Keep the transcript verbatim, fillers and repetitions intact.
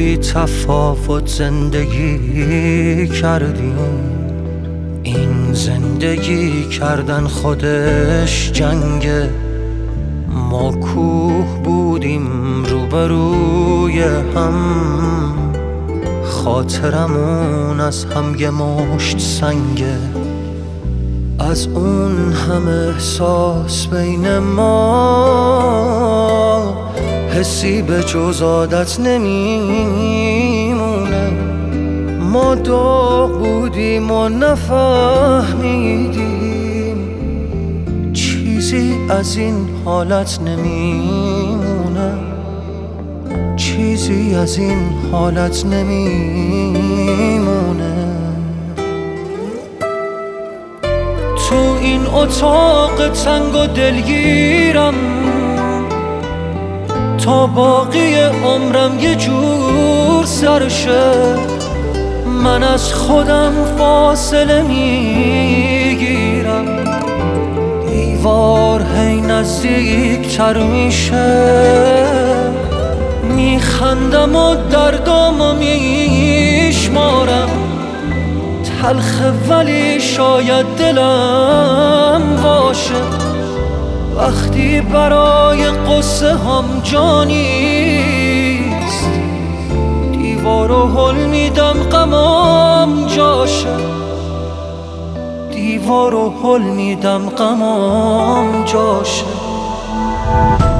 بی تفاوت زندگی کردیم. این زندگی کردن خودش جنگه. ما کوه بودیم روبروی هم، خاطرمون از هم یه مشت سنگه. از اون همه احساس بین ما حسی به جز عادت نمیمونه. ما داغ بودیم و نفهمیدیم چیزی از این حالت نمیمونه. چیزی از این حالت نمیمونه. تو این اتاق تنگ و دلگیرم، تا باقی عمرم یه جور سرشه. من از خودم فاصله میگیرم، دیوار هی نزدیک تر میشه. میخندم و دردامو میشمارم، تلخه ولی شاید دلم باشه. وقتی برای قصه هم جا نیست، دیوارو هل میدم غمام جاشه. دیوارو هل میدم غمام جاشه.